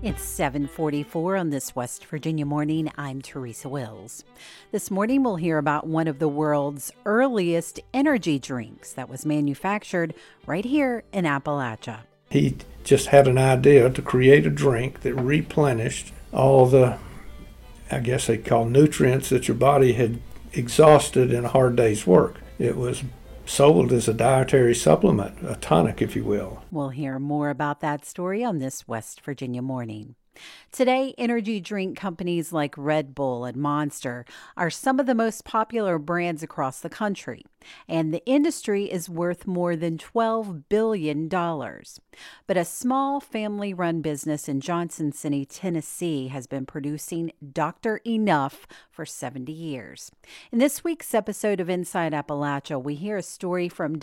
It's 7:44 on this West Virginia morning. I'm Teresa Wills. This morning we'll hear about one of the world's earliest energy drinks that was manufactured right here in Appalachia. He just had an idea to create a drink that replenished all the, I guess they call nutrients that your body had exhausted in a hard day's work. It was sold as a dietary supplement, a tonic, if you will. We'll hear more about that story on this West Virginia morning. Today, energy drink companies like Red Bull and Monster are some of the most popular brands across the country, and the industry is worth more than $12 billion. But a small family-run business in Johnson City, Tennessee, has been producing Dr. Enough for 70 years. In this week's episode of Inside Appalachia, we hear a story from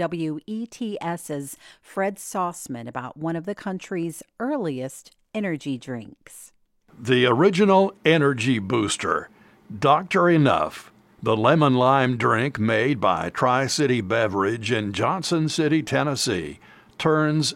WETS's Fred Sauceman about one of the country's earliest energy drinks. The original energy booster, Dr. Enough, the lemon lime drink made by Tri-City Beverage in Johnson City, Tennessee, turns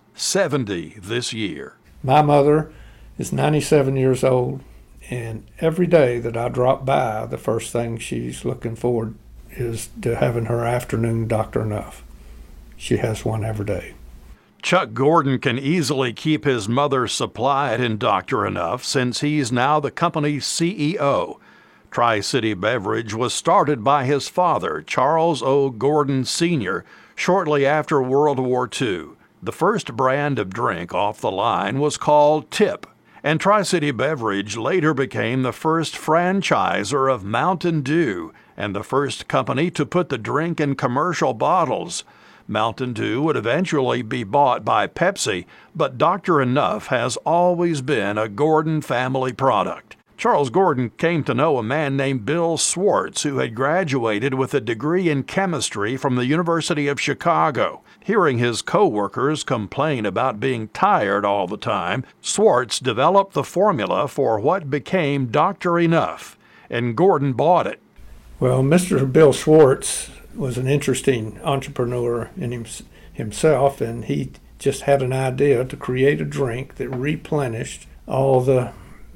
70 this year. My mother is 97 years old, and every day that I drop by, the first thing she's looking forward is to having her afternoon Dr. Enough. She has one every day. Chuck Gordon can easily keep his mother supplied in Dr. Enough since he's now the company's CEO. Tri-City Beverage was started by his father, Charles O. Gordon Sr., shortly after World War II. The first brand of drink off the line was called Tip, and Tri-City Beverage later became the first franchisor of Mountain Dew and the first company to put the drink in commercial bottles. Mountain Dew would eventually be bought by Pepsi, but Dr. Enough has always been a Gordon family product. Charles Gordon came to know a man named Bill Swartz, who had graduated with a degree in chemistry from the University of Chicago. Hearing his co-workers complain about being tired all the time, Swartz developed the formula for what became Dr. Enough, and Gordon bought it. Well, Mr. Bill Swartz was an interesting entrepreneur in himself, and he just had an idea to create a drink that replenished all the,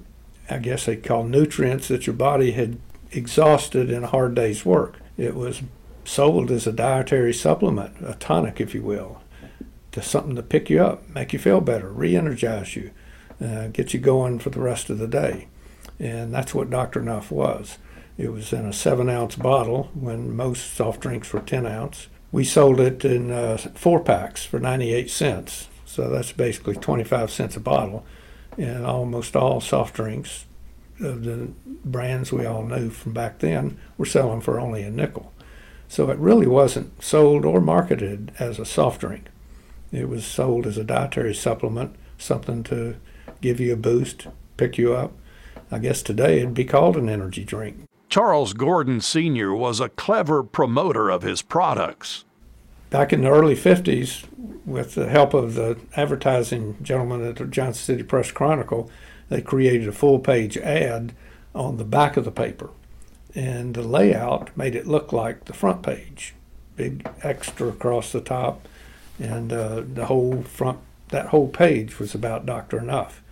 I guess they call nutrients that your body had exhausted in a hard day's work. It was sold as a dietary supplement, a tonic, if you will, to something to pick you up, make you feel better, re-energize you, get you going for the rest of the day. And that's what Dr. Enough was. It was in a 7-ounce bottle when most soft drinks were 10 ounce. We sold it in 4-packs for 98 cents. So that's basically 25 cents a bottle. And almost all soft drinks of the brands we all knew from back then were selling for only a nickel. So it really wasn't sold or marketed as a soft drink. It was sold as a dietary supplement, something to give you a boost, pick you up. I guess today it'd be called an energy drink. Charles Gordon Sr. was a clever promoter of his products. Back in the early 50s, with the help of the advertising gentleman at the Johnson City Press-Chronicle, they created a full-page ad on the back of the paper. And the layout made it look like the front page, big extra across the top, and the whole front, that whole page was about Dr. Enough.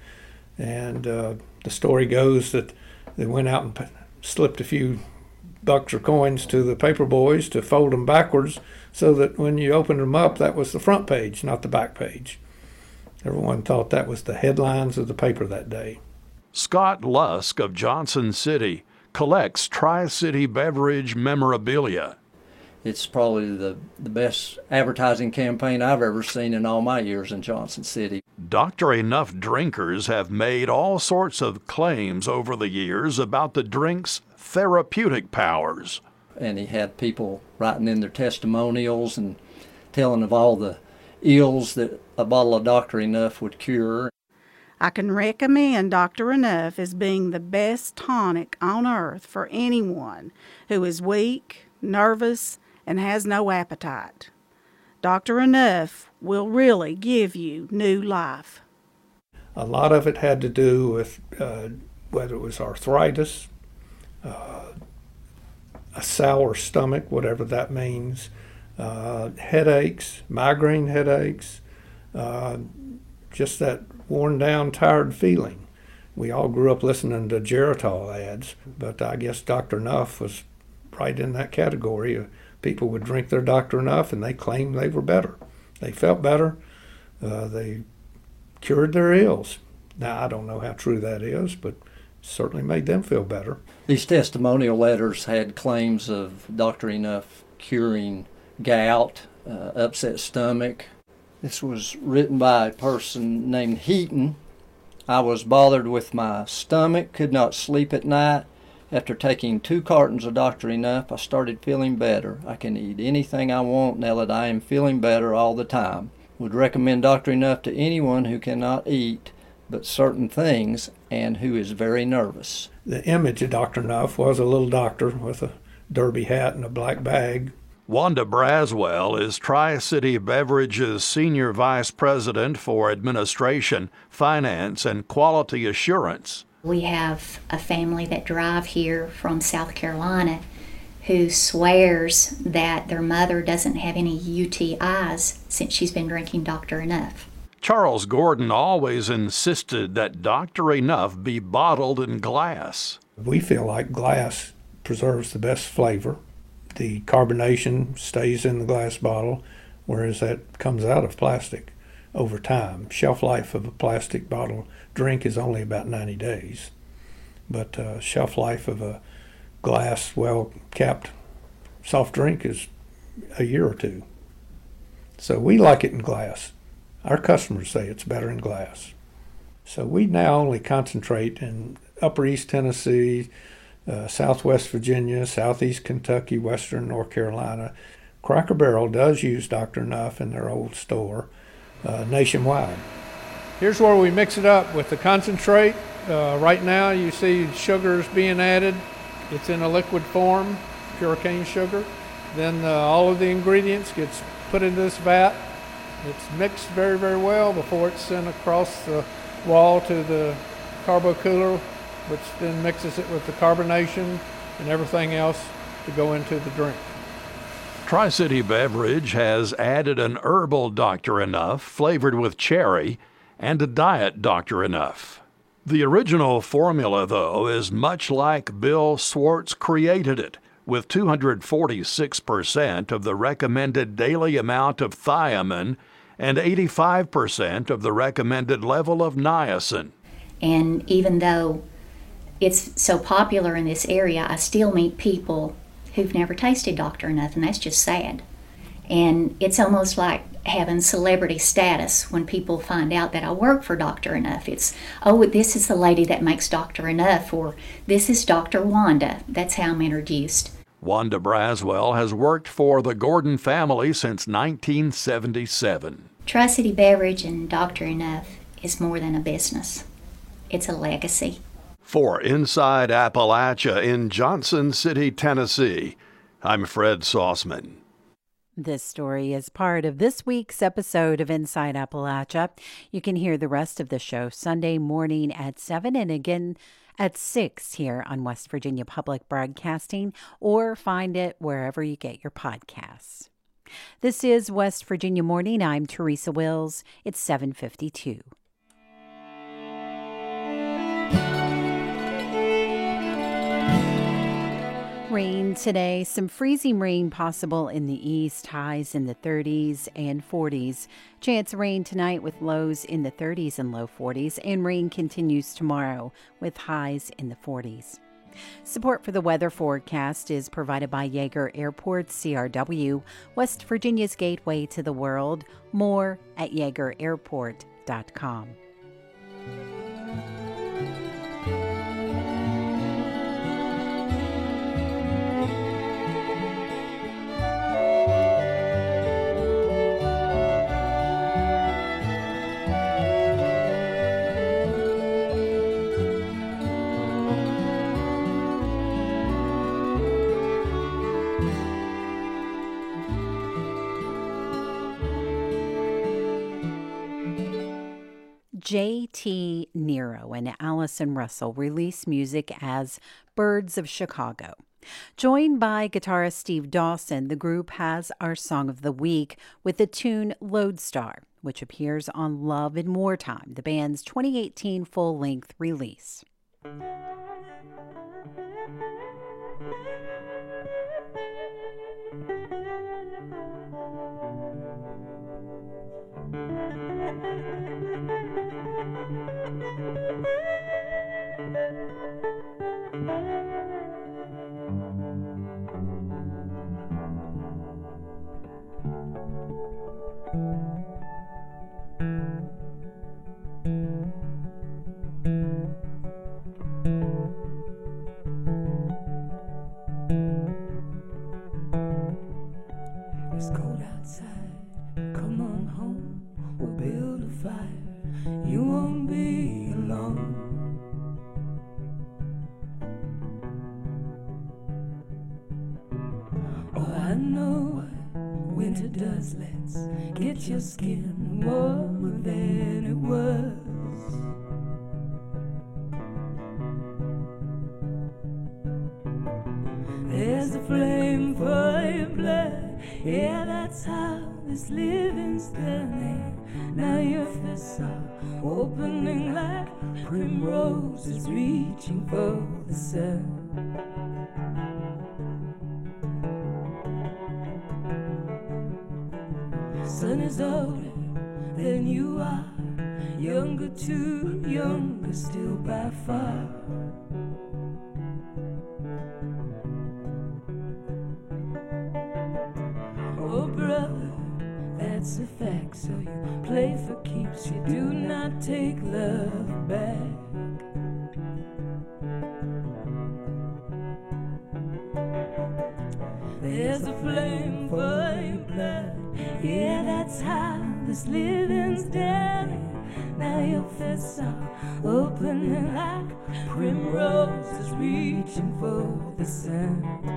And the story goes that they went out and slipped a few bucks or coins to the paper boys to fold them backwards so that when you opened them up, that was the front page, not the back page. Everyone thought that was the headlines of the paper that day. Scott Lusk of Johnson City collects Tri-City Beverage memorabilia. It's probably the best advertising campaign I've ever seen in all my years in Johnson City. Dr. Enough drinkers have made all sorts of claims over the years about the drink's therapeutic powers. And he had people writing in their testimonials and telling of all the ills that a bottle of Dr. Enough would cure. I can recommend Dr. Enough as being the best tonic on earth for anyone who is weak, nervous, and has no appetite. Dr. Enough will really give you new life. A lot of it had to do with whether it was arthritis, a sour stomach, whatever that means, headaches, migraine headaches, just that worn down, tired feeling. We all grew up listening to Geritol ads, but I guess Dr. Nuff was right in that category. People would drink their Dr. Nuff and they claimed they were better. They felt better. They cured their ills. Now, I don't know how true that is, but certainly made them feel better. These testimonial letters had claims of Dr. Enough curing gout, upset stomach. This was written by a person named Heaton. I was bothered with my stomach, could not sleep at night. After taking 2 cartons of Dr. Enough, I started feeling better. I can eat anything I want now that I am feeling better all the time. Would recommend Dr. Enough to anyone who cannot eat but certain things and who is very nervous. The image of Dr. Nuff was a little doctor with a derby hat and a black bag. Wanda Braswell is Tri-City Beverage's Senior Vice President for Administration, Finance, and Quality Assurance. We have a family that drive here from South Carolina who swears that their mother doesn't have any UTIs since she's been drinking Dr. Enough. Charles Gordon always insisted that Dr. Enough be bottled in glass. We feel like glass preserves the best flavor. The carbonation stays in the glass bottle, whereas that comes out of plastic over time. Shelf life of a plastic bottle drink is only about 90 days, but shelf life of a glass, well-capped soft drink is a year or 2. So we like it in glass. Our customers say it's better in glass. So we now only concentrate in Upper East Tennessee, Southwest Virginia, Southeast Kentucky, Western North Carolina. Cracker Barrel does use Dr. Nuff in their old store nationwide. Here's where we mix it up with the concentrate. Right now you see sugars being added. It's in a liquid form, pure cane sugar. Then all of the ingredients gets put into this vat. It's mixed very, very well before it's sent across the wall to the carbo cooler, which then mixes it with the carbonation and everything else to go into the drink. Tri-City Beverage has added an herbal Dr. Enough flavored with cherry and a diet Dr. Enough. The original formula, though, is much like Bill Swartz created it, with 246% of the recommended daily amount of thiamine and 85% of the recommended level of niacin. And even though it's so popular in this area, I still meet people who've never tasted Dr. Enough, and that's just sad. And it's almost like having celebrity status when people find out that I work for Dr. Enough. It's, oh, this is the lady that makes Dr. Enough, or this is Dr. Wanda. That's how I'm introduced. Wanda Braswell has worked for the Gordon family since 1977. Tri-City Beverage and Dr. Enough is more than a business. It's a legacy. For Inside Appalachia in Johnson City, Tennessee, I'm Fred Sauceman. This story is part of this week's episode of Inside Appalachia. You can hear the rest of the show Sunday morning at 7 and again at 6 here on West Virginia Public Broadcasting, or find it wherever you get your podcasts. This is West Virginia Morning. I'm Teresa Wills. It's 7:52. Rain today, some freezing rain possible in the east, highs in the 30s and 40s. Chance of rain tonight with lows in the 30s and low 40s, and rain continues tomorrow with highs in the 40s. Support for the weather forecast is provided by Yeager Airport CRW, West Virginia's gateway to the world. More at YeagerAirport.com. J.T. Nero and Allison Russell release music as Birds of Chicago. Joined by guitarist Steve Dawson, the group has our Song of the Week with the tune Lodestar. which appears on Love in Wartime, the band's 2018 full-length release. It's cold outside, come on home, we'll build a fire, you won't be alone. Oh, I know what winter does, let's get your skin warmer than it was. There's a flame for your blood, yeah, that's how this living's done. Now your fists are opening like primroses reaching for the sun. Sun is older than you are, younger too, younger still by far. Oh brother, that's a fact, so you play for keeps, you do not take love back. There's a flame for your blood, yeah, that's how this living's done. Now your fists are opening like primroses reaching for the sun.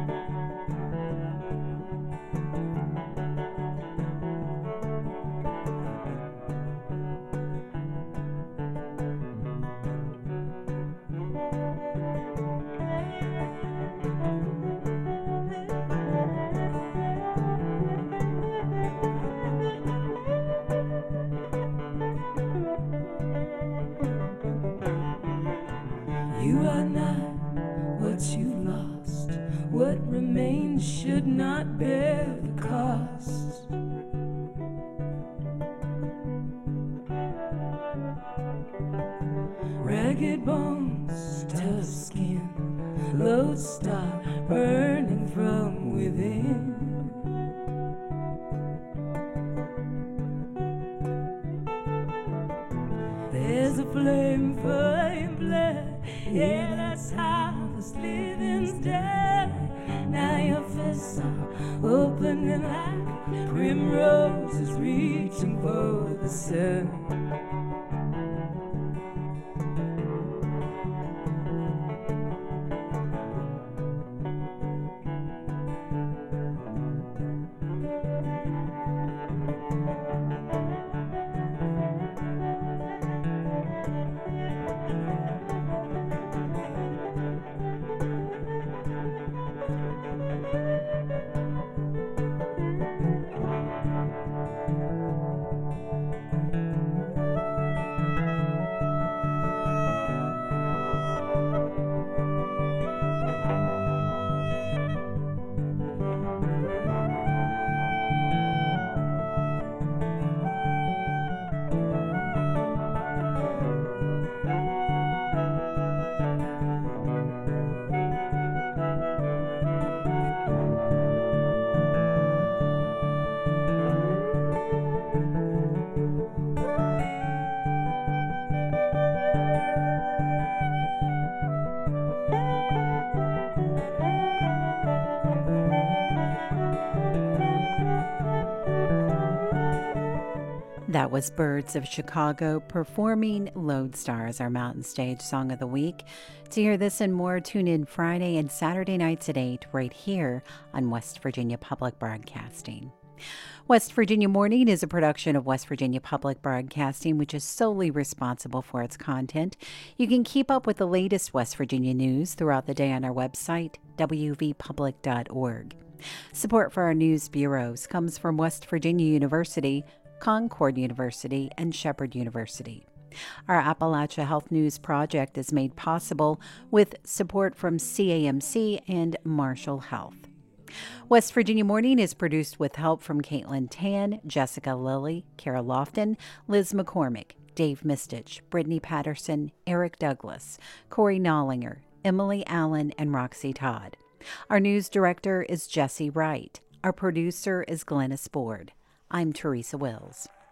You are not what you lost. What remains should not bear the cost. Ragged bones, tough skin, lodestar burning from within. There's a flame for your blood, yeah, that's how this living's done. Now your fists are opening like primroses reaching for the sun. That was Birds of Chicago performing Lodestar as our Mountain Stage Song of the Week. To hear this and more, tune in Friday and Saturday nights at 8 right here on West Virginia Public Broadcasting. West Virginia Morning is a production of West Virginia Public Broadcasting, which is solely responsible for its content. You can keep up with the latest West Virginia news throughout the day on our website, wvpublic.org. Support for our news bureaus comes from West Virginia University, Concord University, and Shepherd University. Our Appalachia Health News project is made possible with support from CAMC and Marshall Health. West Virginia Morning is produced with help from Caitlin Tan, Jessica Lilly, Kara Lofton, Liz McCormick, Dave Mistich, Brittany Patterson, Eric Douglas, Corey Nollinger, Emily Allen, and Roxy Todd. Our news director is Jesse Wright. Our producer is Glennis Board. I'm Teresa Wills.